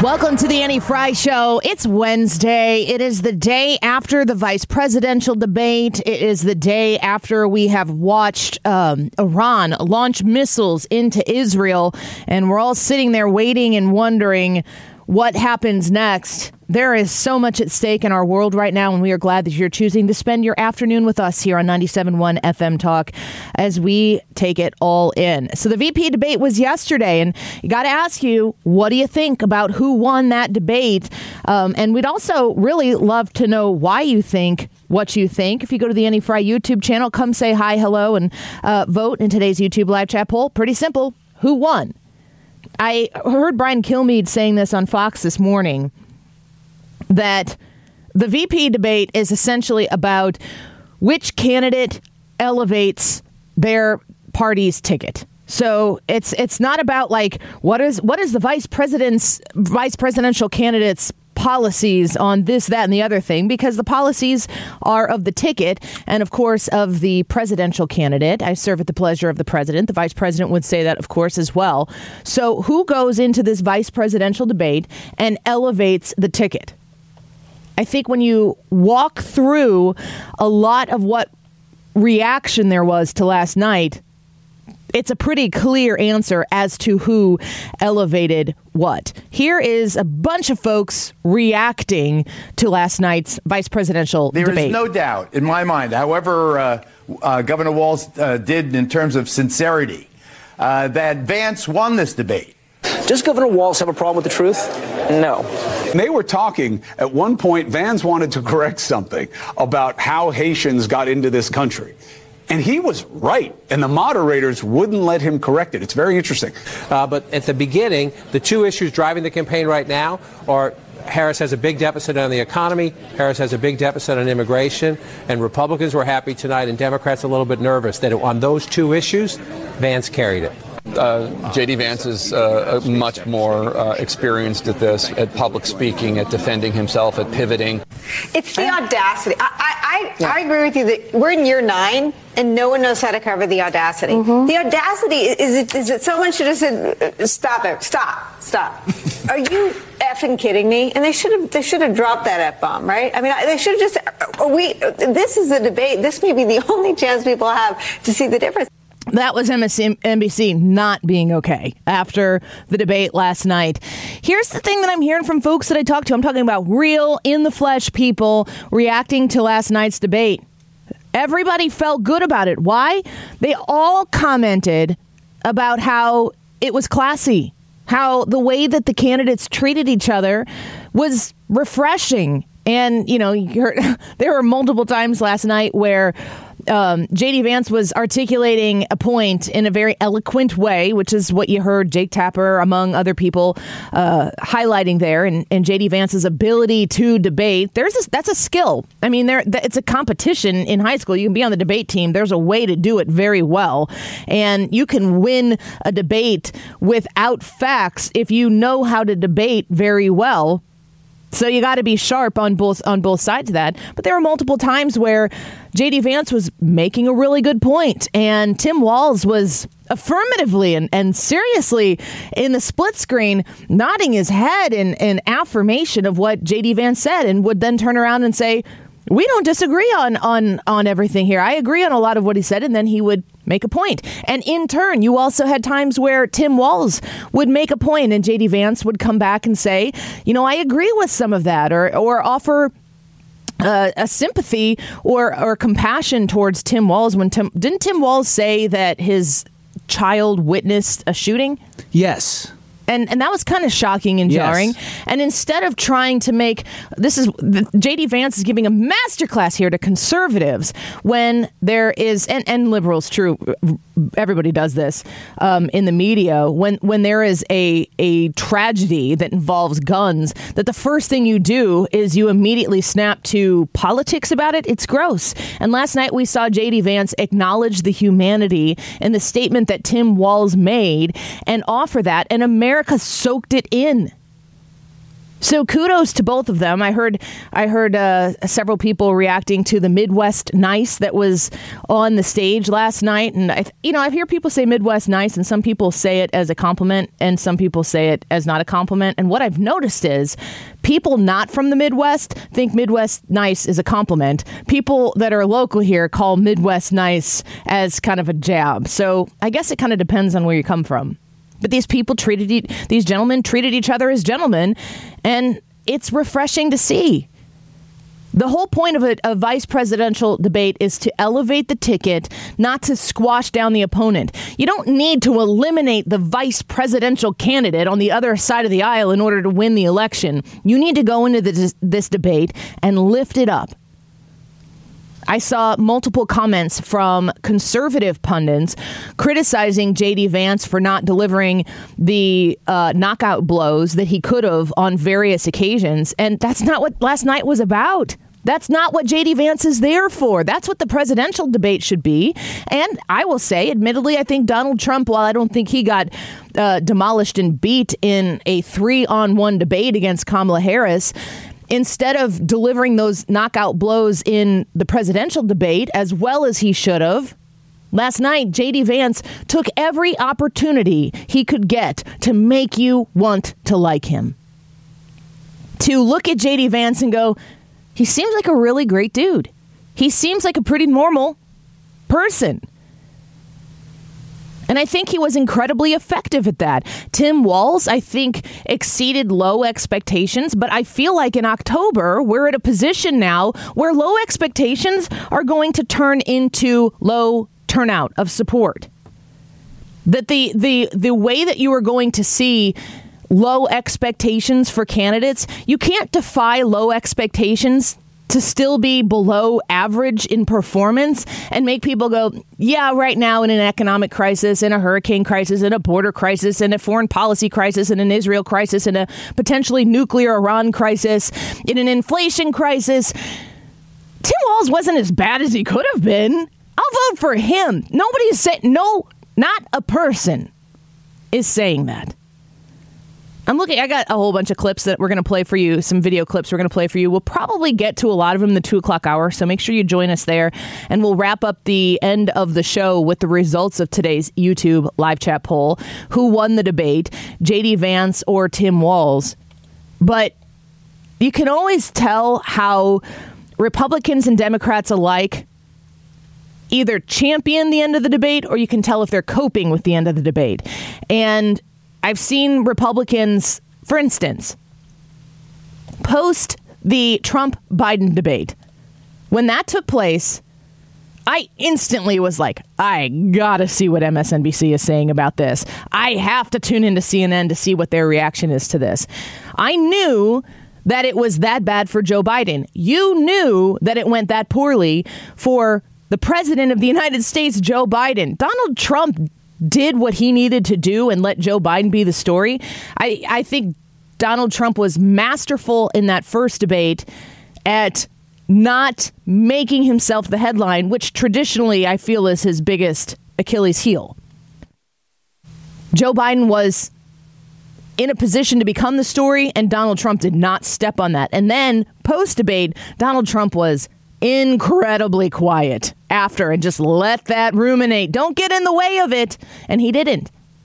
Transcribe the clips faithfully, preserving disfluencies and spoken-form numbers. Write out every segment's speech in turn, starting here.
Welcome to the Annie Fry Show. It's Wednesday. It is the day after the vice presidential debate. It is the day after we have watched um, Iran launch missiles into Israel. And we're all sitting there waiting and wondering what happens next. There is so much at stake in our world right now, and we are glad that you're choosing to spend your afternoon with us here on ninety-seven point one F M Talk as we take it all in. So the V P debate was yesterday, and you got to ask you, what do you think about who won that debate? Um, and we'd also really love to know why you think what you think. If you go to the Annie Fry YouTube channel, come say hi, hello, and uh, vote in today's YouTube live chat poll. Pretty simple. Who won? I heard Brian Kilmeade saying this on Fox this morning, that the V P debate is essentially about which candidate elevates their party's ticket. So it's it's not about like what is what is the vice president's vice presidential candidate's policies on this, that, and the other thing, because the policies are of the ticket and, of course, of the presidential candidate. I serve at the pleasure of the president. The vice president would say that, of course, as well. So who goes into this vice presidential debate and elevates the ticket? I think when you walk through a lot of what reaction there was to last night, it's a pretty clear answer as to who elevated what. Here is a bunch of folks reacting to last night's vice presidential there debate. There is no doubt in my mind, however uh, uh, Governor Walz uh, did in terms of sincerity, uh, that Vance won this debate. Does Governor Walz have a problem with the truth? No. They were talking at one point, Vance wanted to correct something about how Haitians got into this country. And he was right, and the moderators wouldn't let him correct it. It's very interesting. Uh, but at the beginning, the two issues driving the campaign right now are Harris has a big deficit on the economy, Harris has a big deficit on immigration, and Republicans were happy tonight, and Democrats a little bit nervous that on those two issues, Vance carried it. Uh, J D. Vance is uh, much more uh, experienced at this, at public speaking, at defending himself, at pivoting. It's the audacity. I, I, yeah. I agree with you that we're in year nine and no one knows how to cover the audacity. Mm-hmm. The audacity is it, is that someone should have said, stop it, stop, stop. Are you effing kidding me? And they should have they should have dropped that F-bomb, right? I mean, they should have just, we. this is a debate. This may be the only chance people have to see the difference. That was M S N B C not being okay after the debate last night. Here's the thing that I'm hearing from folks that I talked to. I'm talking about real, in-the-flesh people reacting to last night's debate. Everybody felt good about it. Why? They all commented about how it was classy, how the way that the candidates treated each other was refreshing. And, you know, you heard, there were multiple times last night where um, J D. Vance was articulating a point in a very eloquent way, which is what you heard Jake Tapper, among other people, uh, highlighting there. And, and J D. Vance's ability to debate. There's a, that's a skill. I mean, there it's a competition in high school. You can be on the debate team. There's a way to do it very well. And you can win a debate without facts if you know how to debate very well. So you got to be sharp on both on both sides of that. But there were multiple times where J D. Vance was making a really good point, and Tim Walz was affirmatively and, and seriously in the split screen nodding his head in, in affirmation of what J D. Vance said, and would then turn around and say, we don't disagree on, on, on everything here. I agree on a lot of what he said, and then he would make a point. And in turn, you also had times where Tim Walz would make a point and J D. Vance would come back and say, you know, I agree with some of that, or or offer uh, a sympathy or or compassion towards Tim Walz. When Tim, didn't Tim Walz say that his child witnessed a shooting? Yes. And and that was kind of shocking and jarring. Yes. And instead of trying to make this is J D. Vance is giving a masterclass here to conservatives when there is and, and liberals. True, everybody does this um, in the media. When when there is a a tragedy that involves guns, that the first thing you do is you immediately snap to politics about it. It's gross. And last night we saw J D. Vance acknowledge the humanity in the statement that Tim Walz made and offer that. And America soaked it in. So kudos to both of them. I heard I heard uh, several people reacting to the Midwest Nice that was on the stage last night. And, I, you know, I hear people say Midwest Nice, and some people say it as a compliment, and some people say it as not a compliment. And what I've noticed is people not from the Midwest think Midwest Nice is a compliment. People that are local here call Midwest Nice as kind of a jab. So I guess it kind of depends on where you come from. But these people treated, e- these gentlemen treated each other as gentlemen, and it's refreshing to see. The whole point of a, a vice presidential debate is to elevate the ticket, not to squash down the opponent. You don't need to eliminate the vice presidential candidate on the other side of the aisle in order to win the election. You need to go into this, this debate and lift it up. I saw multiple comments from conservative pundits criticizing J D Vance for not delivering the uh, knockout blows that he could have on various occasions. And that's not what last night was about. That's not what J D Vance is there for. That's what the presidential debate should be. And I will say, admittedly, I think Donald Trump, while I don't think he got uh, demolished and beat in a three-on-one debate against Kamala Harris, instead of delivering those knockout blows in the presidential debate as well as he should have, last night, J D Vance took every opportunity he could get to make you want to like him. To look at J D Vance and go, he seems like a really great dude. He seems like a pretty normal person. And I think he was incredibly effective at that. Tim Walz, I think, exceeded low expectations. But I feel like in October, we're at a position now where low expectations are going to turn into low turnout of support. That the the the way that you are going to see low expectations for candidates, you can't defy low expectations to still be below average in performance and make people go, yeah, right now in an economic crisis, in a hurricane crisis, in a border crisis, in a foreign policy crisis, in an Israel crisis, in a potentially nuclear Iran crisis, in an inflation crisis. Tim Walz wasn't as bad as he could have been. I'll vote for him. Nobody is saying, no, not a person is saying that. I'm looking, I got a whole bunch of clips that we're going to play for you, some video clips we're going to play for you. We'll probably get to a lot of them in the two o'clock hour, so make sure you join us there. And we'll wrap up the end of the show with the results of today's YouTube live chat poll. Who won the debate, J D Vance or Tim Walz? But you can always tell how Republicans and Democrats alike either champion the end of the debate, or you can tell if they're coping with the end of the debate. And I've seen Republicans, for instance, post the Trump-Biden debate. When that took place, I instantly was like, I gotta see what M S N B C is saying about this. I have to tune into C N N to see what their reaction is to this. I knew that it was that bad for Joe Biden. You knew that it went that poorly for the president of the United States, Joe Biden. Donald Trump did what he needed to do and let Joe Biden be the story. I, I think Donald Trump was masterful in that first debate at not making himself the headline, which traditionally I feel is his biggest Achilles heel. Joe Biden was in a position to become the story, and Donald Trump did not step on that. And then post-debate, Donald Trump was incredibly quiet after and just let that ruminate. Don't get in the way of it. And he didn't.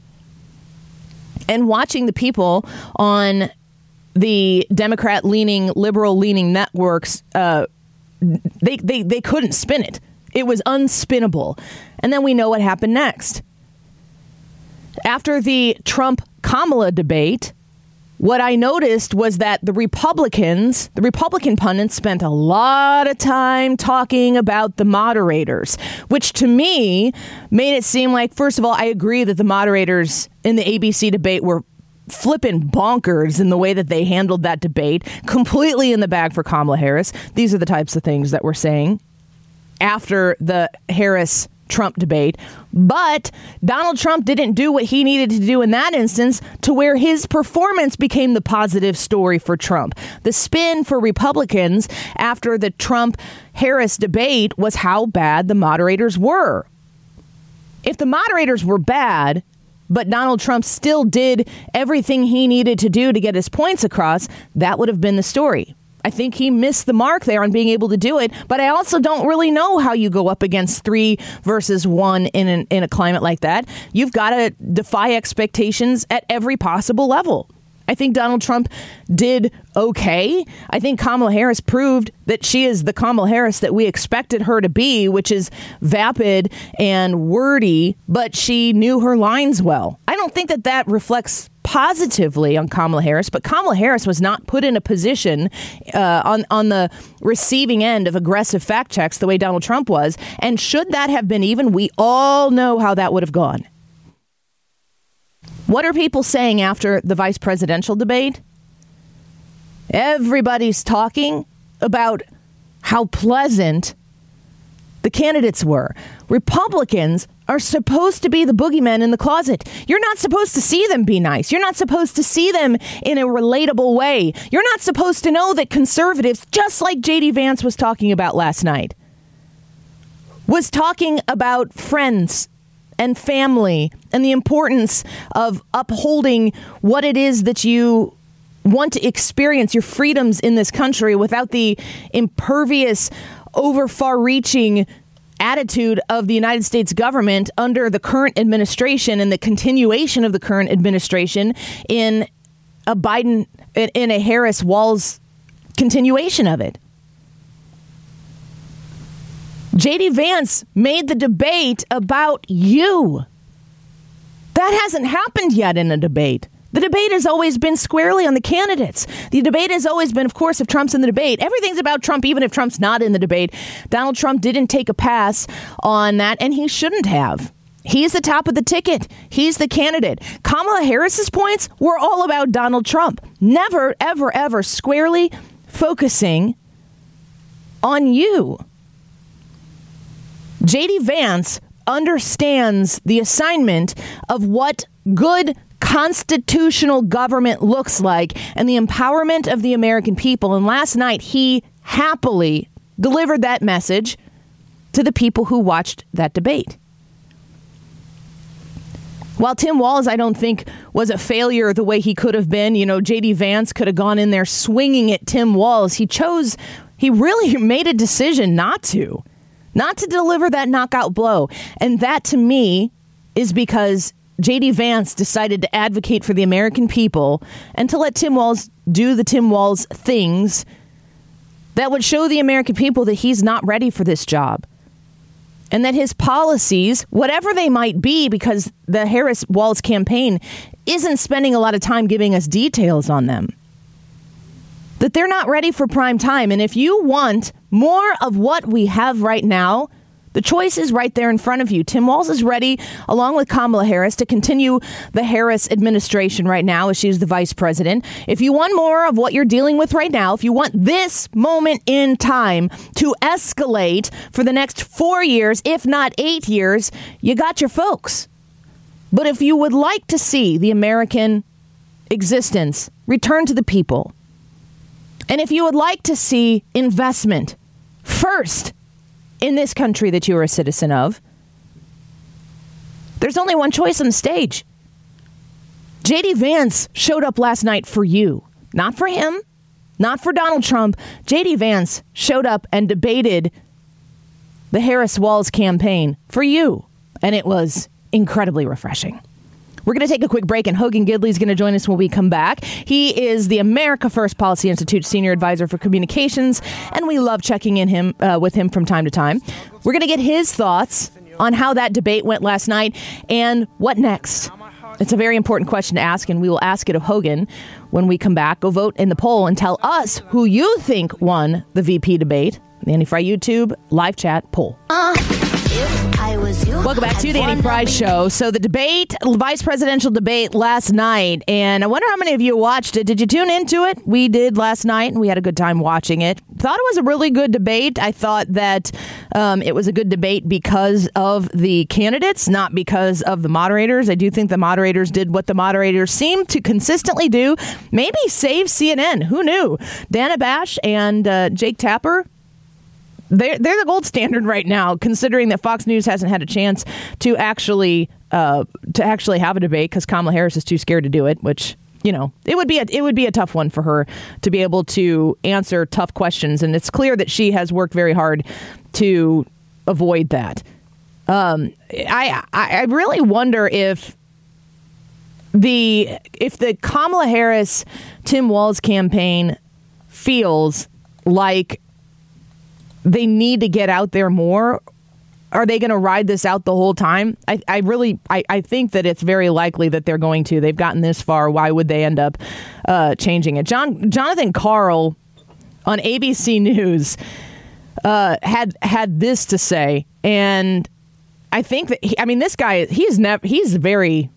And watching the people on the Democrat-leaning, liberal-leaning networks, uh, they, they, they couldn't spin it. It was unspinnable. And then we know what happened next. After the Trump-Kamala debate, what I noticed was that the Republicans, the Republican pundits spent a lot of time talking about the moderators, which to me made it seem like, first of all, I agree that the moderators in the A B C debate were flipping bonkers in the way that they handled that debate, completely in the bag for Kamala Harris. These are the types of things that we're saying after the Harris Trump debate. But Donald Trump didn't do what he needed to do in that instance to where his performance became the positive story for Trump. The spin for Republicans after the Trump-Harris debate was how bad the moderators were. If the moderators were bad, but Donald Trump still did everything he needed to do to get his points across, that would have been the story. I think he missed the mark there on being able to do it, but I also don't really know how you go up against three versus one in an, in a climate like that. You've got to defy expectations at every possible level. I think Donald Trump did okay. I think Kamala Harris proved that she is the Kamala Harris that we expected her to be, which is vapid and wordy, but she knew her lines well. I don't think that that reflects positively on Kamala Harris, but Kamala Harris was not put in a position uh, on, on the receiving end of aggressive fact checks the way Donald Trump was. And should that have been even, we all know how that would have gone. What are people saying after the vice presidential debate? Everybody's talking about how pleasant the candidates were. Republicans are supposed to be the boogeymen in the closet. You're not supposed to see them be nice. You're not supposed to see them in a relatable way. You're not supposed to know that conservatives, just like J D Vance was talking about last night, was talking about friends and family and the importance of upholding what it is that you want to experience, your freedoms in this country, without the impervious, over far-reaching attitude of the United States government under the current administration and the continuation of the current administration in a Biden, in a Harris-Walz continuation of it. J D Vance made the debate about you. That hasn't happened yet in a debate. The debate has always been squarely on the candidates. The debate has always been, of course, if Trump's in the debate. Everything's about Trump, even if Trump's not in the debate. Donald Trump didn't take a pass on that, and he shouldn't have. He's the top of the ticket. He's the candidate. Kamala Harris's points were all about Donald Trump. Never, ever, ever squarely focusing on you. J D Vance understands the assignment of what good constitutional government looks like and the empowerment of the American people. And last night, he happily delivered that message to the people who watched that debate. While Tim Walz, I don't think, was a failure the way he could have been, you know, J D Vance could have gone in there swinging at Tim Walz. He chose, he really made a decision not to. Not to deliver that knockout blow. And that, to me, is because J D Vance decided to advocate for the American people and to let Tim Walz do the Tim Walz things that would show the American people that he's not ready for this job. And that his policies, whatever they might be, because the Harris-Walz campaign isn't spending a lot of time giving us details on them, that they're not ready for prime time. And if you want more of what we have right now, the choice is right there in front of you. Tim Walz is ready, along with Kamala Harris, to continue the Harris administration right now as she's the vice president. If you want more of what you're dealing with right now, if you want this moment in time to escalate for the next four years, if not eight years, you got your folks. But if you would like to see the American existence return to the people, and if you would like to see investment first in this country that you are a citizen of, there's only one choice on the stage. J D Vance showed up last night for you, not for him, not for Donald Trump. J D Vance showed up and debated the Harris-Walz campaign for you, and it was incredibly refreshing. We're going to take a quick break, and Hogan Gidley is going to join us when we come back. He is the America First Policy Institute Senior Advisor for Communications, and we love checking in him uh, with him from time to time. We're going to get his thoughts on how that debate went last night and what next. It's a very important question to ask, and we will ask it of Hogan when we come back. Go vote in the poll and tell us who you think won the V P debate. The Annie Frey YouTube live chat poll. Uh. Welcome back to the Annie Frey Show. So the debate, vice presidential debate last night, and I wonder how many of you watched it. Did you tune into it? We did last night, and we had a good time watching it. Thought it was a really good debate. I thought that um, it was a good debate because of the candidates, not because of the moderators. I do think the moderators did what the moderators seem to consistently do. Maybe save C N N. Who knew? Dana Bash and uh, Jake Tapper they're, they're the gold standard right now, considering that Fox News hasn't had a chance to actually uh, to actually have a debate because Kamala Harris is too scared to do it, which, you know, it would be a, it would be a tough one for her to be able to answer tough questions. And it's clear that she has worked very hard to avoid that. Um, I I really wonder if the if the Kamala Harris Tim Walz campaign feels like they need to get out there more. Are they going to ride this out the whole time? I, I really, I, I think that it's very likely that they're going to. They've gotten this far. Why would they end up uh, changing it? John Jonathan Karl on A B C News uh, had had this to say, and I think that he, I mean this guy. He's never. He's very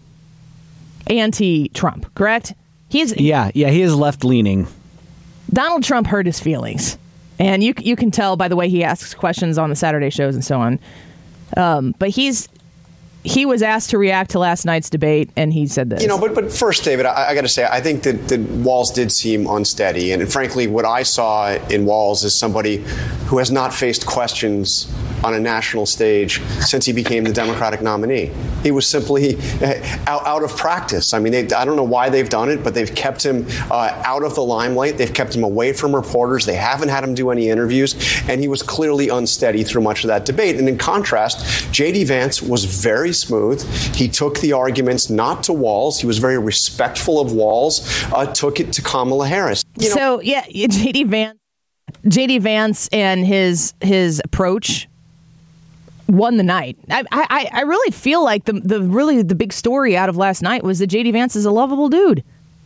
anti-Trump. Correct? He's yeah, yeah. He is left leaning. Donald Trump hurt his feelings. And you you can tell by the way he asks questions on the Saturday shows and so on. Um, but he's he was asked to react to last night's debate, and he said this. You know, but but first, David, I, I got to say, I think that, that Walz did seem unsteady. And frankly, what I saw in Walz is somebody who has not faced questions on a national stage since he became the Democratic nominee. He was simply out, out of practice. I mean, they, I don't know why they've done it, but they've kept him uh, out of the limelight. They've kept him away from reporters. They haven't had him do any interviews. And he was clearly unsteady through much of that debate. And in contrast, J D. Vance was very smooth. He took the arguments not to Walz. He was very respectful of Walz, uh, took it to Kamala Harris. You know, so, yeah, J D. Vance, J D. Vance and his his approach won the night. I, I I really feel like the the really the big story out of last night was that J D. Vance is a lovable dude.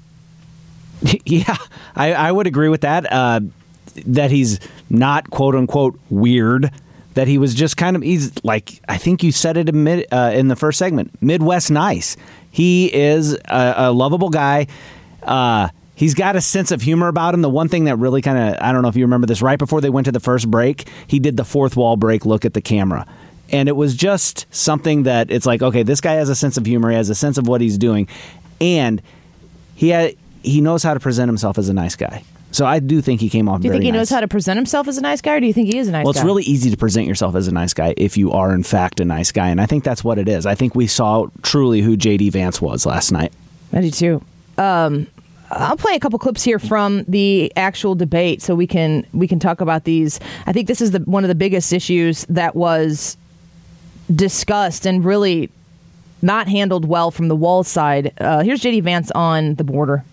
Yeah, I, I would agree with that. Uh, that he's not quote unquote weird. That he was just kind of he's like I think you said it in, mid, uh, in the first segment. Midwest nice. He is a, a lovable guy. Uh, He's got a sense of humor about him. The one thing that really kind of, I don't know if you remember this, right before they went to the first break, he did the fourth wall break look at the camera. And it was just something that it's like, okay, this guy has a sense of humor. He has a sense of what he's doing. And he had, he knows how to present himself as a nice guy. So I do think he came off very nice. Do you think he nice. knows how to present himself as a nice guy, or do you think he is a nice well, guy? Well, it's really easy to present yourself as a nice guy if you are, in fact, a nice guy. And I think that's what it is. I think we saw truly who J D. Vance was last night. I do too. Um, I'll play a couple clips here from the actual debate so we can we can talk about these. I think this is the one of the biggest issues that was discussed and really not handled well from the Walz side. Uh, here's J D. Vance on the border.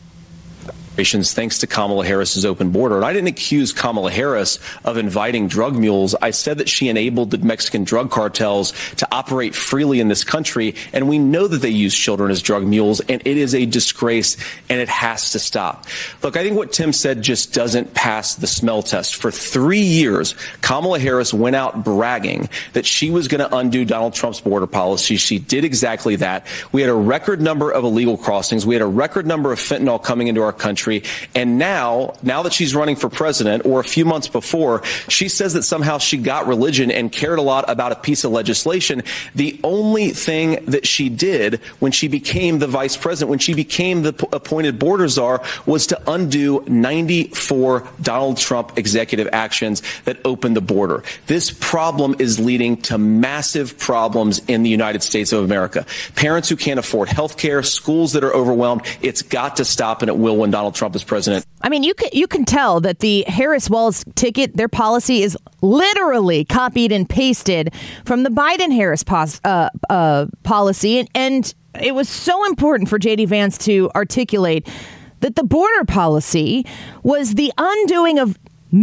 Thanks to Kamala Harris's open border. And I didn't accuse Kamala Harris of inviting drug mules. I said that she enabled the Mexican drug cartels to operate freely in this country. And we know that they use children as drug mules. And it is a disgrace, and it has to stop. Look, I think what Tim said just doesn't pass the smell test. For three years, Kamala Harris went out bragging that she was going to undo Donald Trump's border policy. She did exactly that. We had a record number of illegal crossings. We had a record number of fentanyl coming into our country. And now, now that she's running for president, or a few months before, she says that somehow she got religion and cared a lot about a piece of legislation. The only thing that she did when she became the vice president, when she became the appointed border czar, was to undo ninety-four Donald Trump executive actions that opened the border. This problem is leading to massive problems in the United States of America. Parents who can't afford health care, schools that are overwhelmed. It's got to stop, and it will when Donald Trump is president. I mean, you can you can tell that the Harris-Walz ticket, their policy is literally copied and pasted from the Biden-Harris pos, uh, uh, policy. And, and it was so important for J D. Vance to articulate that the border policy was the undoing of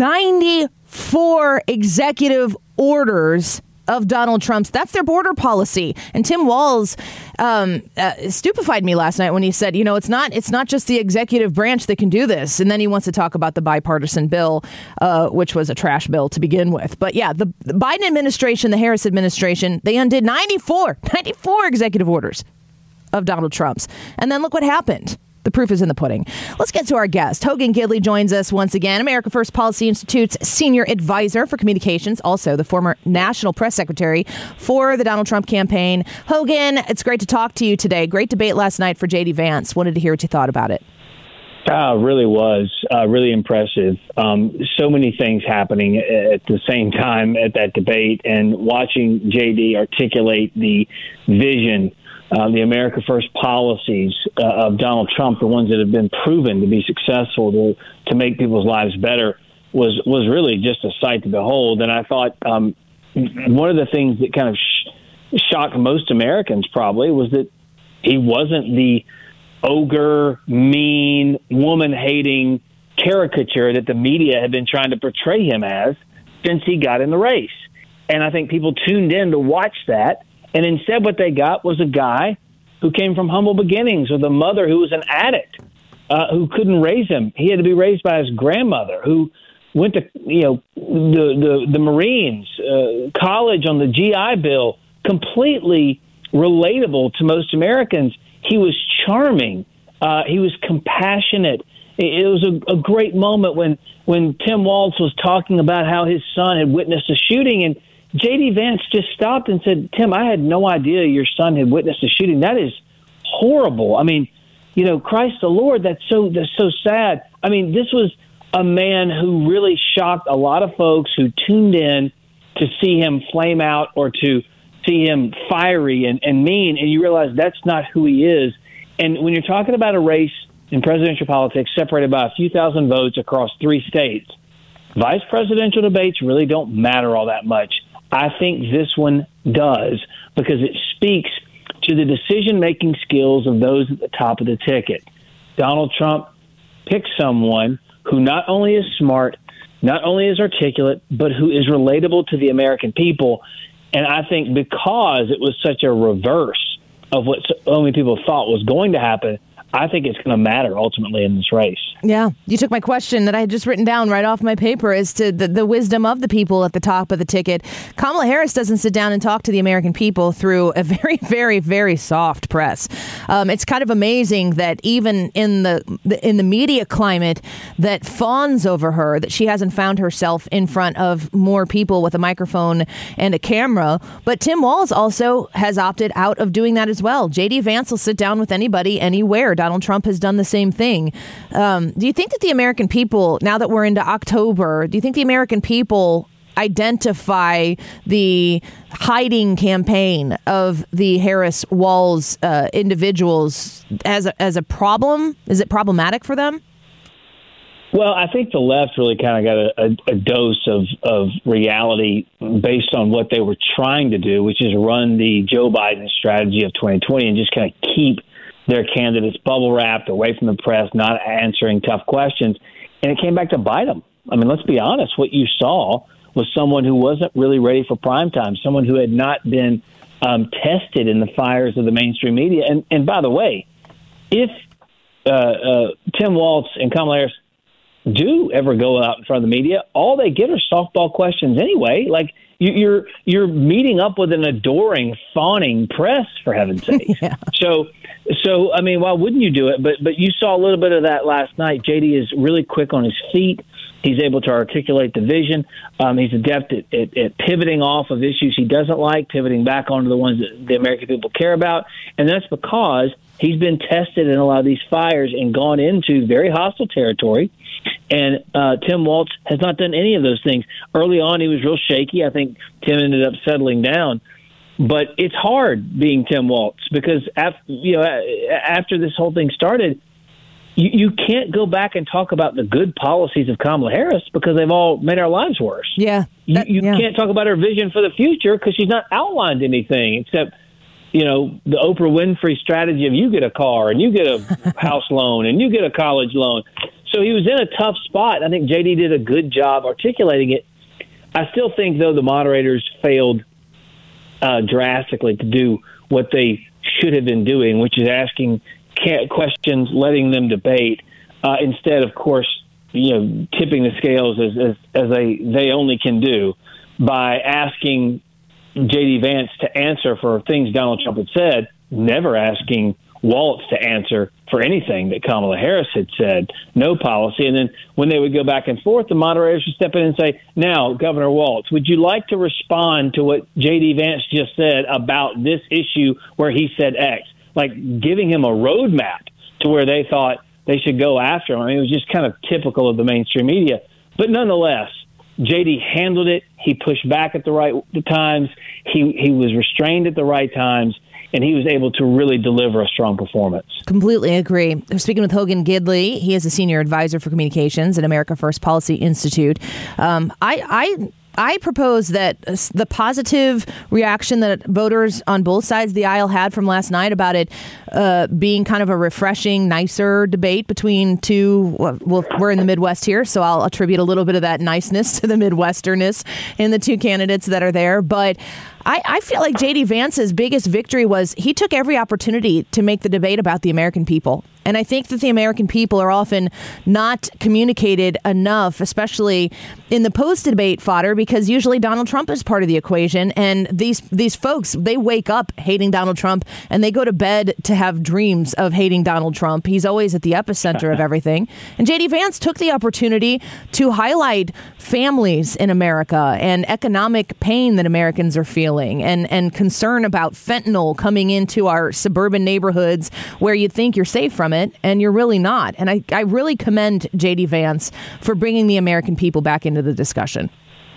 ninety-four executive orders of Donald Trump's. That's their border policy. And Tim Walz um, uh, stupefied me last night when he said, you know, it's not it's not just the executive branch that can do this. And then he wants to talk about the bipartisan bill, uh, which was a trash bill to begin with. But yeah, the, the Biden administration, the Harris administration, they undid ninety-four, ninety-four executive orders of Donald Trump's. And then look what happened. The proof is in the pudding. Let's get to our guest. Hogan Gidley joins us once again, America First Policy Institute's senior advisor for communications, also the former national press secretary for the Donald Trump campaign. Hogan, it's great to talk to you today. Great debate last night for J D. Vance. Wanted to hear what you thought about it. Ah, really was uh, really impressive. Um, so many things happening at the same time at that debate, and watching J D articulate the vision, uh, the America First policies uh, of Donald Trump, the ones that have been proven to be successful to to make people's lives better, was was really just a sight to behold. And I thought um, one of the things that kind of sh- shocked most Americans probably was that he wasn't the ogre, mean, woman-hating caricature that the media had been trying to portray him as since he got in the race. And I think people tuned in to watch that, and instead what they got was a guy who came from humble beginnings with a mother who was an addict, uh, who couldn't raise him. He had to be raised by his grandmother, who went to, you know, the, the, the Marines, uh, college on the G I Bill, completely relatable to most Americans. He was charming. Uh, he was compassionate. It, it was a, a great moment when, when Tim Walz was talking about how his son had witnessed a shooting, and J D Vance just stopped and said, "Tim, I had no idea your son had witnessed a shooting. That is horrible. I mean, you know, Christ the Lord, that's so that's so sad." I mean, this was a man who really shocked a lot of folks who tuned in to see him flame out or to see him fiery and, and mean, and you realize that's not who he is. And when you're talking about a race in presidential politics separated by a few thousand votes across three states, vice presidential debates really don't matter all that much. I think this one does, because it speaks to the decision-making skills of those at the top of the ticket. Donald Trump picked someone who not only is smart, not only is articulate, but who is relatable to the American people. And I think because it was such a reverse of what so many people thought was going to happen, I think it's going to matter ultimately in this race. Yeah. You took my question that I had just written down right off my paper as to the, the wisdom of the people at the top of the ticket. Kamala Harris doesn't sit down and talk to the American people through a very, very, very soft press. Um, it's kind of amazing that even in the, the in the media climate that fawns over her, that she hasn't found herself in front of more people with a microphone and a camera. But Tim Walz also has opted out of doing that as well. J D Vance will sit down with anybody, anywhere. Donald Trump has done the same thing. Um, do you think that the American people, now that we're into October, do you think the American people identify the hiding campaign of the Harris-Walz uh, individuals as a, as a problem? Is it problematic for them? Well, I think the left really kind of got a, a, a dose of, of reality based on what they were trying to do, which is run the Joe Biden strategy of twenty twenty and just kind of keep their candidates bubble wrapped, away from the press, not answering tough questions. And it came back to bite them. I mean, let's be honest. What you saw was someone who wasn't really ready for prime time, someone who had not been um, tested in the fires of the mainstream media. And, and by the way, if uh, uh, Tim Walz and Kamala Harris do ever go out in front of the media, all they get are softball questions anyway. Like, you, you're you're meeting up with an adoring, fawning press, for heaven's sake. Yeah. So, so I mean, why wouldn't you do it? But but you saw a little bit of that last night. J D is really quick on his feet. He's able to articulate the vision. Um, he's adept at, at, at pivoting off of issues he doesn't like, pivoting back onto the ones that the American people care about. And that's because he's been tested in a lot of these fires and gone into very hostile territory. And uh, Tim Walz has not done any of those things. Early on, he was real shaky. I think Tim ended up settling down. But it's hard being Tim Walz because after, you know, after this whole thing started, you, you can't go back and talk about the good policies of Kamala Harris because they've all made our lives worse. Yeah. That, you you yeah. can't talk about her vision for the future because she's not outlined anything except, you know, the Oprah Winfrey strategy of you get a car and you get a house loan and you get a college loan. So he was in a tough spot. I think J D did a good job articulating it. I still think, though, the moderators failed uh, drastically to do what they should have been doing, which is asking questions, letting them debate, uh, instead, of course, you know, tipping the scales as, as, as they, they only can do by asking J D Vance to answer for things Donald Trump had said, never asking Walz to answer for anything that Kamala Harris had said, no policy. And then when they would go back and forth, the moderators would step in and say, now, Governor Walz, would you like to respond to what J D Vance just said about this issue where he said X? Like giving him a roadmap to where they thought they should go after him. I mean, it was just kind of typical of the mainstream media. But nonetheless, J D handled it. He pushed back at the right times. He he was restrained at the right times, and he was able to really deliver a strong performance. Completely agree. We're speaking with Hogan Gidley. He is a senior advisor for communications at America First Policy Institute. Um, I, I I propose that the positive reaction that voters on both sides of the aisle had from last night about it uh, being kind of a refreshing, nicer debate between two, well, we're in the Midwest here, so I'll attribute a little bit of that niceness to the Midwesterness in the two candidates that are there. But I, I feel like J D. Vance's biggest victory was he took every opportunity to make the debate about the American people. And I think that the American people are often not communicated enough, especially in the post-debate fodder, because usually Donald Trump is part of the equation. And these these folks, they wake up hating Donald Trump and they go to bed to have dreams of hating Donald Trump. He's always at the epicenter of everything. And J D. Vance took the opportunity to highlight families in America and economic pain that Americans are feeling and, and concern about fentanyl coming into our suburban neighborhoods where you think you're safe from it. And you're really not. And I, I really commend J D. Vance for bringing the American people back into the discussion.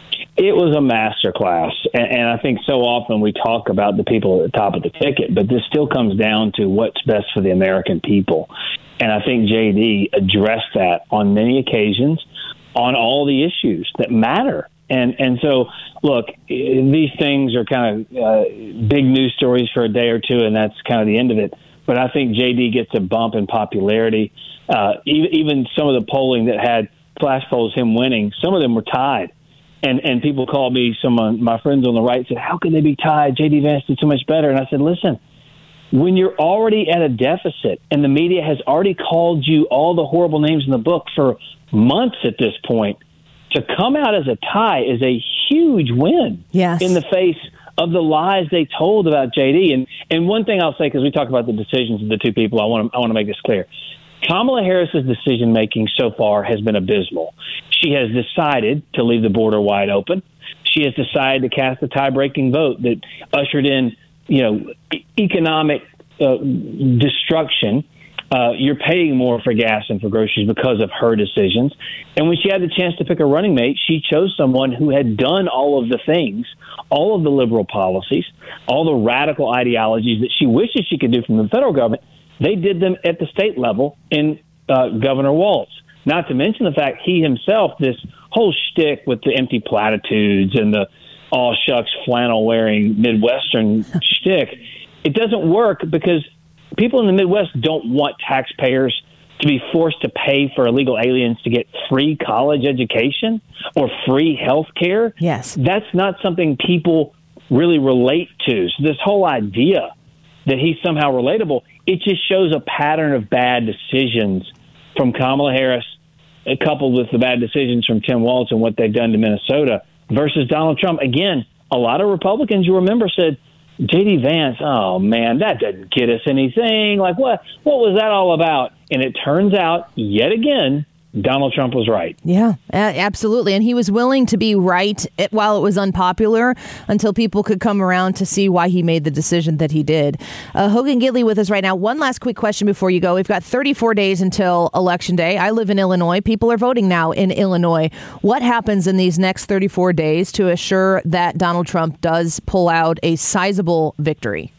It was a masterclass. And, and I think so often we talk about the people at the top of the ticket, but this still comes down to what's best for the American people. And I think J D addressed that on many occasions on all the issues that matter. And and so, look, these things are kind of uh, big news stories for a day or two, and that's kind of the end of it. But I think J D gets a bump in popularity. Uh, even, even some of the polling that had flash polls him winning, some of them were tied. And and people called me, some of my friends on the right said, how can they be tied? J D. Vance did so much better. And I said, listen, when you're already at a deficit and the media has already called you all the horrible names in the book for months at this point, to come out as a tie is a huge win yes. in the face of the lies they told about J D. And and one thing I'll say, because we talk about the decisions of the two people, I want to I want to make this clear. Kamala Harris's decision making so far has been abysmal. She has decided to leave the border wide open. She has decided to cast a tie-breaking vote that ushered in, you know, e- economic uh, destruction. Uh, you're paying more for gas and for groceries because of her decisions. And when she had the chance to pick a running mate, she chose someone who had done all of the things, all of the liberal policies, all the radical ideologies that she wishes she could do from the federal government. They did them at the state level in uh, Governor Walz. Not to mention the fact he himself, this whole shtick with the empty platitudes and the all shucks flannel wearing Midwestern shtick, it doesn't work because people in the Midwest don't want taxpayers to be forced to pay for illegal aliens to get free college education or free health care. Yes. That's not something people really relate to. So this whole idea that he's somehow relatable, it just shows a pattern of bad decisions from Kamala Harris, coupled with the bad decisions from Tim Walz and what they've done to Minnesota versus Donald Trump. Again, a lot of Republicans, you remember, said, J D. Vance, oh, man, that doesn't get us anything. Like, what What was that all about? And it turns out, yet again, Donald Trump was right. Yeah, absolutely. And he was willing to be right while it was unpopular until people could come around to see why he made the decision that he did. Uh, Hogan Gidley with us right now. One last quick question before you go. We've got thirty-four days until Election Day. I live in Illinois. People are voting now in Illinois. What happens in these next thirty-four days to assure that Donald Trump does pull out a sizable victory?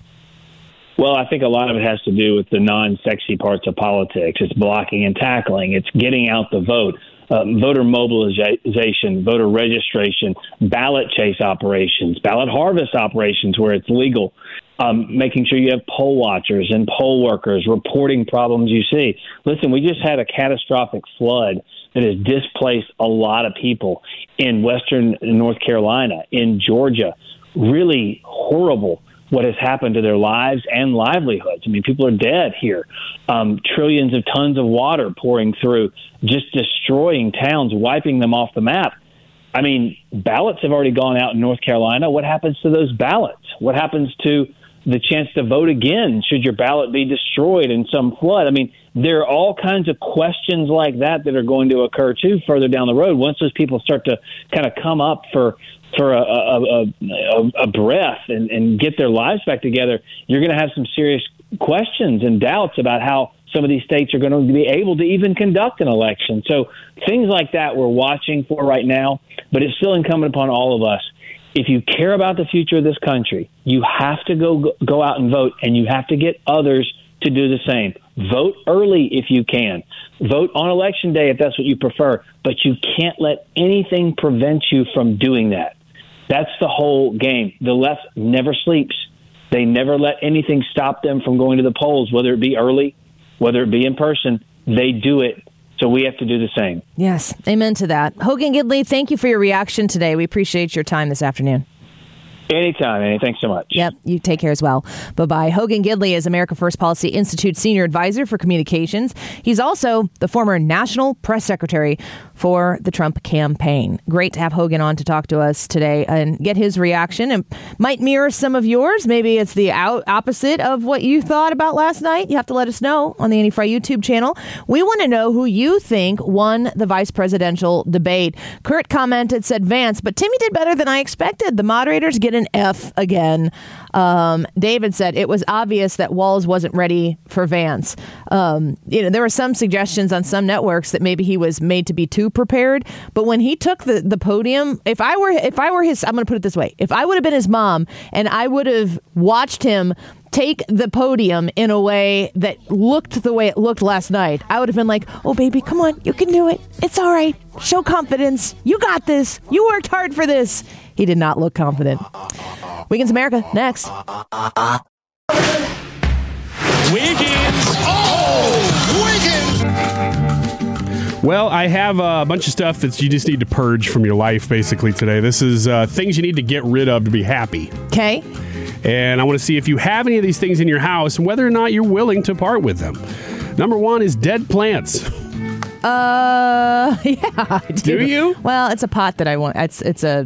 Well, I think a lot of it has to do with the non-sexy parts of politics. It's blocking and tackling. It's getting out the vote, uh, voter mobilization, voter registration, ballot chase operations, ballot harvest operations where it's legal, um, making sure you have poll watchers and poll workers reporting problems you see. Listen, we just had a catastrophic flood that has displaced a lot of people in western North Carolina, in Georgia. Really horrible what has happened to their lives and livelihoods. I mean, people are dead here. Um, trillions of tons of water pouring through, just destroying towns, wiping them off the map. I mean, ballots have already gone out in North Carolina. What happens to those ballots? What happens to the chance to vote again should your ballot be destroyed in some flood? I mean, there are all kinds of questions like that that are going to occur, too, further down the road. Once those people start to kind of come up for for a, a, a, a breath and, and get their lives back together, you're going to have some serious questions and doubts about how some of these states are going to be able to even conduct an election. So things like that we're watching for right now, but it's still incumbent upon all of us. If you care about the future of this country, you have to go go out and vote, and you have to get others to do the same. Vote early if you can. Vote on Election Day if that's what you prefer, but you can't let anything prevent you from doing that. That's the whole game. The left never sleeps. They never let anything stop them from going to the polls, whether it be early, whether it be in person. They do it. So we have to do the same. Yes. Amen to that. Hogan Gidley, thank you for your reaction today. We appreciate your time this afternoon. Anytime, Annie. Thanks so much. Yep. You take care as well. Bye-bye. Hogan Gidley is America First Policy Institute Senior Advisor for Communications. He's also the former National Press Secretary for the Trump campaign. Great to have Hogan on to talk to us today and get his reaction. And might mirror some of yours. Maybe it's the out opposite of what you thought about last night. You have to let us know on the Annie Frey YouTube channel. We want to know who you think won the vice presidential debate. Kurt commented, said Vance, but Timmy did better than I expected. The moderators get an F again. Um, David said it was obvious that Walz wasn't ready for Vance. Um, you know, there were some suggestions on some networks that maybe he was made to be too prepared. But when he took the, the podium, if I were if I were his, I'm going to put it this way: if I would have been his mom and I would have watched him take the podium in a way that looked the way it looked last night, I would have been like, "Oh, baby, come on, you can do it. It's all right. Show confidence. You got this. You worked hard for this." He did not look confident. Weekends America, next. Wiggins! Oh! Wiggins! Well, I have a bunch of stuff that you just need to purge from your life, basically, today. This is uh, things you need to get rid of to be happy. Okay. And I want to see if you have any of these things in your house and whether or not you're willing to part with them. Number one is dead plants. Uh, yeah. I do. Do you? Well, it's a pot that I want. It's it's a...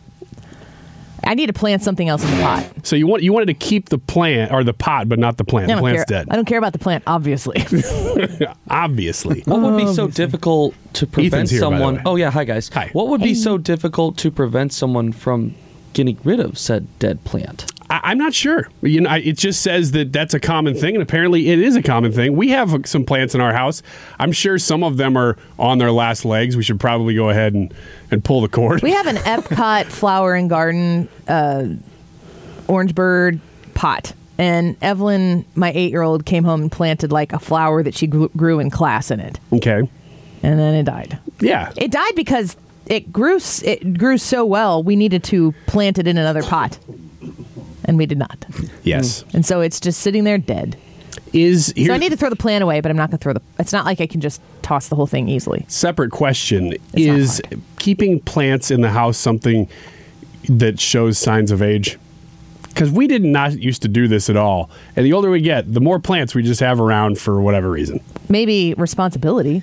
I need to plant something else in the pot. So you want you wanted to keep the plant or the pot, but not the plant. I The don't plant's care. dead. I don't care about the plant, obviously. Obviously. What would be so Obviously. difficult to prevent Ethan's here, by the someone? way. Oh yeah, hi guys. Hi. What would be Hey. so difficult to prevent someone from getting rid of said dead plant? I, I'm not sure. You know, I, it just says that that's a common thing, and apparently it is a common thing. We have some plants in our house. I'm sure some of them are on their last legs. We should probably go ahead and, and pull the cord. We have an Epcot flower and garden uh, orange bird pot. And Evelyn, my eight-year-old, came home and planted like a flower that she grew, grew in class in it. Okay. And then it died. Yeah. It died because it grew s- it grew so well, we needed to plant it in another pot. And we did not. Yes. And so it's just sitting there dead. Is here, So I need to throw the plant away, but I'm not going to throw the... It's not like I can just toss the whole thing easily. separate question. It's not Is keeping plants in the house something that shows signs of age? Because we did not used to do this at all. And the older we get, the more plants we just have around for whatever reason. Maybe responsibility.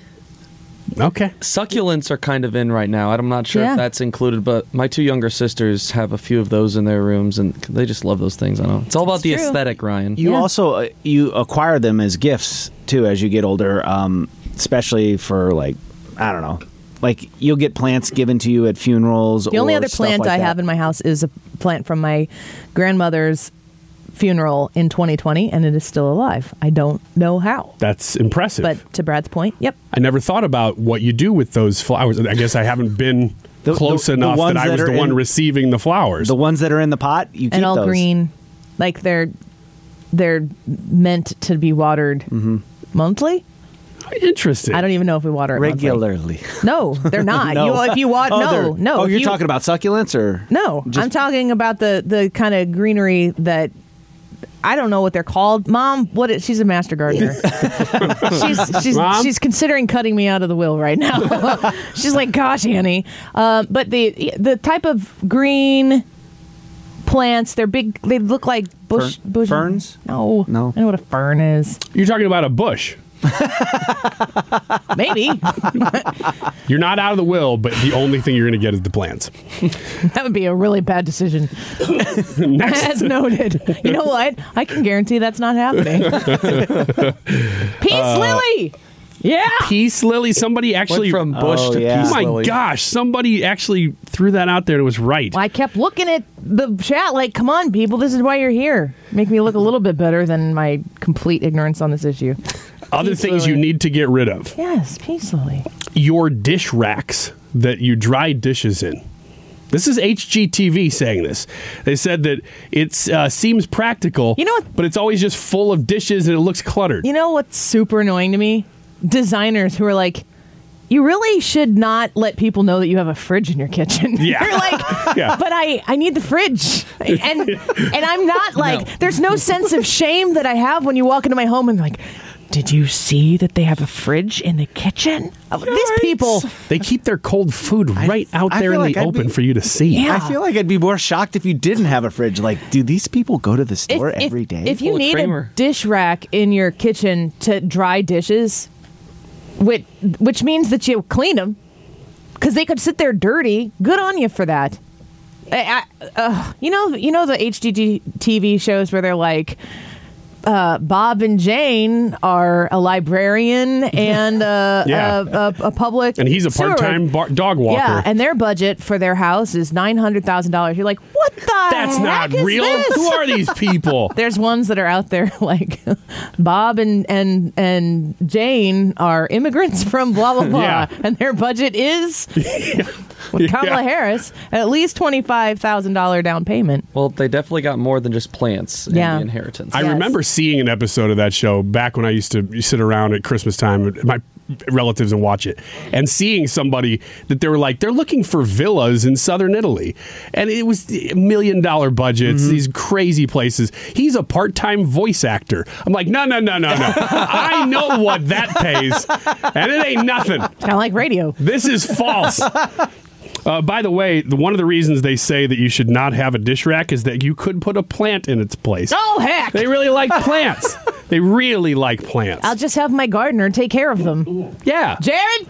Okay. Succulents are kind of in right now. I'm not sure Yeah. if that's included, but my two younger sisters have a few of those in their rooms, and they just love those things. I don't know. It's all about That's the true. aesthetic, Ryan. You Yeah. also uh, you acquire them as gifts too as you get older, um, especially for like I don't know, like you'll get plants given to you at funerals. The only or other stuff plant like I that. have in my house is a plant from my grandmother's funeral in twenty twenty, and it is still alive. I don't know how. That's impressive. But to Brad's point, yep. I never thought about what you do with those flowers. I guess I haven't been The- close the- the enough ones that I that was are the one in- receiving the flowers. The ones that are in the pot, you keep And all those. green, like they're they're meant to be watered monthly. Interesting. I don't even know if we water it monthly. regularly. No, they're not. No. You, if you water, Oh, no, they're- no. Oh, if you're you- talking about succulents or No, Just- I'm talking about the the kind of greenery that I don't know what they're called. Mom, what? Is, she's a master gardener. she's she's Mom? she's considering cutting me out of the will right now. She's like, "Gosh, Annie." Um, but the the type of green plants, they're big. They look like bush, Fern- bush ferns? No, No. I know what a fern is. You're talking about a bush. Maybe You're not out of the will, but the only thing you're going to get is the plants. that would be a really bad decision. Next. As noted. You know what? I can guarantee that's not happening. Peace, Uh, Lily. Yeah. Peace Lily. Somebody actually Went from Bush Oh, to yeah. Oh Peace my Lily. gosh! Somebody actually threw that out there. and It was right. I kept looking at the chat like, come on, people, this is why you're here. Make me look a little bit better than my complete ignorance on this issue. Other Peace things Lily. you need to get rid of: Yes, Peace Lily. your dish racks that you dry dishes in. This is H G T V saying this. They said that it uh, seems practical, You know what- but it's always just full of dishes and it looks cluttered. You know what's super annoying to me? Designers who are like, you really should not let people know that you have a fridge in your kitchen. Yeah. You're like, Yeah. but I, I need the fridge. And and I'm not like, there's no sense of shame that I have when you walk into my home and like, did you see that they have a fridge in the kitchen? These people. They keep their cold food right out I there in feel the like I'd open be- for you to see. Yeah. I feel like I'd be more shocked if you didn't have a fridge. Like, do these people go to the store if, every day? If you Full of need Kramer. a dish rack in your kitchen to dry dishes, which, which means that you clean them, because they could sit there dirty. Good on you for that. I, I, uh, you know, you know the H G T V shows where they're like, uh, Bob and Jane are a librarian and uh, Yeah. a, a, a public And he's a steward. part-time bar- dog walker. Yeah, and their budget for their house is nine hundred thousand dollars. You're like, what the That's heck not is real. this? Who are these people? There's ones that are out there like Bob and and and Jane are immigrants from blah blah blah, Yeah. and their budget is with Kamala Yeah. Harris at least twenty five thousand dollar down payment. Well, they definitely got more than just plants and Yeah. the inheritance. I Yes. remember seeing an episode of that show back when I used to sit around at Christmas time with my relatives and watch it, and seeing somebody that they were like, they're looking for villas in southern Italy, and it was million dollar budgets, these crazy places. He's a part-time voice actor. I'm like, no, no, no, no, no. I know what that pays, and it ain't nothing. Kind of like radio. This is false. Uh, by the way, the, one of the reasons they say that you should not have a dish rack is that you could put a plant in its place. Oh heck! They really like plants. They really like plants. I'll just have my gardener take care of them. Yeah. Jared,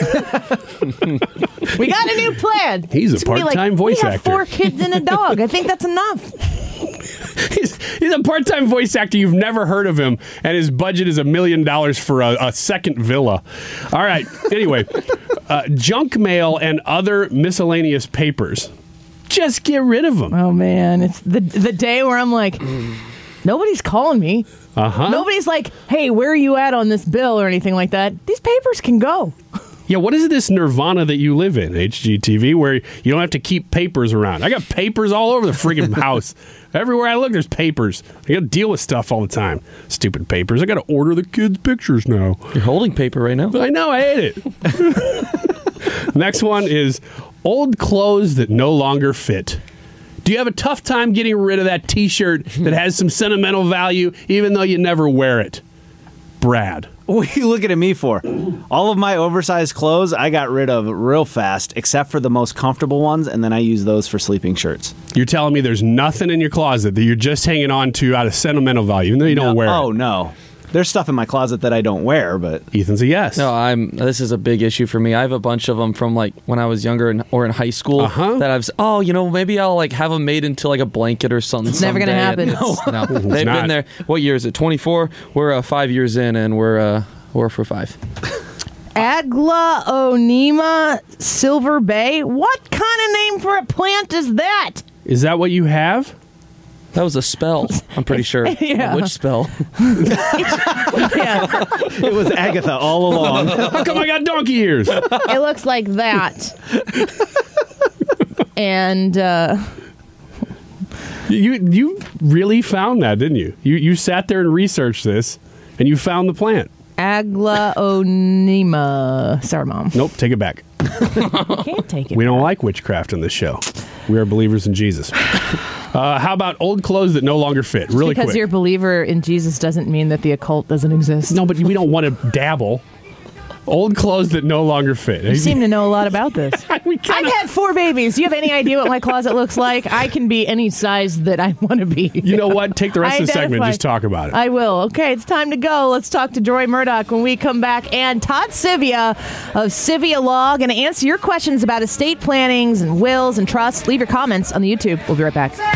we got a new plan. He's a It's gonna be like, part-time voice we have actor." Four kids and a dog. I think that's enough. He's, he's a part-time voice actor. You've never heard of him, and his budget is a million dollars for a, a second villa. All right. Anyway, uh, junk mail and other miscellaneous papers. Just get rid of them. Oh man, it's the the day where I'm like, nobody's calling me. Uh-huh. Nobody's like, hey, where are you at on this bill or anything like that. These papers can go. Yeah, what is this nirvana that you live in, H G T V, where you don't have to keep papers around? I got papers all over the friggin' house. Everywhere I look, there's papers. I got to deal with stuff all the time. Stupid papers. I got to order the kids' pictures now. You're holding paper right now. I know, I hate it. Next one is old clothes that no longer fit. Do you have a tough time getting rid of that T-shirt that has some sentimental value, even though you never wear it? Brad. What are you looking at me for? All of my oversized clothes I got rid of real fast, except for the most comfortable ones, and then I use those for sleeping shirts. You're telling me there's nothing in your closet that you're just hanging on to out of sentimental value, even though you don't No- wear oh, it? no. There's stuff in my closet that I don't wear, but Ethan's a yes. No, I'm. This is a big issue for me. I have a bunch of them from like when I was younger and, or in high school Uh-huh. that I've. s- Oh, you know, maybe I'll like have them made into like a blanket or something. It's never gonna someday. happen. And it's- No, they've not. been there. What year is it? twenty-four. We're uh, five years in, and we're uh, we're for five. Aglaonema Silver Bay. What kind of name for a plant is that? Is that what you have? That was a spell. I'm pretty sure. Yeah. Which spell? Yeah, it was Agatha all along. How come I got donkey ears? it looks like that. And uh, You you really found that, didn't you? You you sat there and researched this, and you found the plant. Aglaonema. Sorry, Mom. Nope, take it back. Can't take it. We don't like witchcraft on this show. We are believers in Jesus. Uh, how about old clothes that no longer fit? Really because quick. you're a believer in Jesus doesn't mean that the occult doesn't exist. No, but we don't want to dabble. Old clothes that no longer fit. You seem to know a lot about this. We kinda- I've had four babies. Do you have any idea what my closet looks like? I can be any size that I want to be. You know what? Take the rest I of the segment and identify- just talk about it. I will. Okay, it's time to go. Let's talk to Joy Murdoch when we come back. And Todd Sivia of Sivia Law going to answer your questions about estate plannings and wills and trusts. Leave your comments on the YouTube. We'll be right back.